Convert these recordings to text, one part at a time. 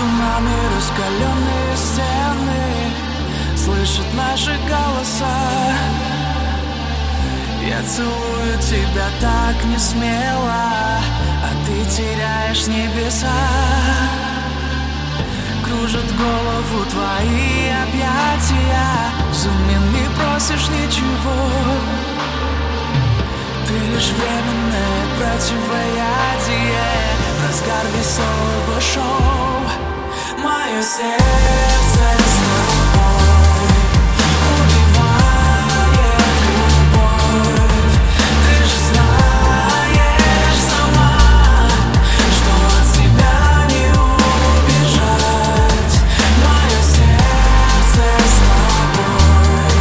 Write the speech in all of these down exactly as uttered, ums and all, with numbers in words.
Между нами раскаленные стены, слышат наши голоса. Я целую тебя так не смело, а ты теряешь небеса. Кружат голову твои объятия, взамен не просишь ничего. Ты лишь временное противоядие в разгар веселого шоу. Мое сердце с тобой убивает любовь. Ты же знаешь сама, что от тебя не убежать. Мое сердце с тобой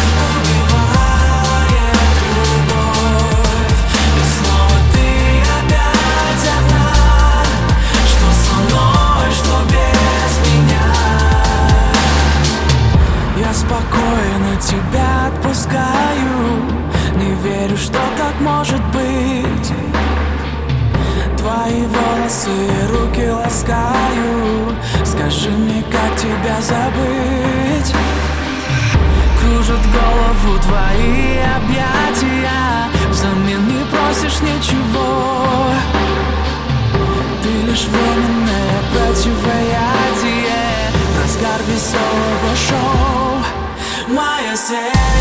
убивает любовь. И снова ты опять одна, что со мной, что без меня. Я спокойно тебя отпускаю, не верю, что так может быть. Твои волосы и руки ласкаю, скажи мне, как тебя забыть. Кружат голову твои объятия, взамен не просишь ничего. Ты лишь временное противоядие в разгар веселого шоу. Мое сердце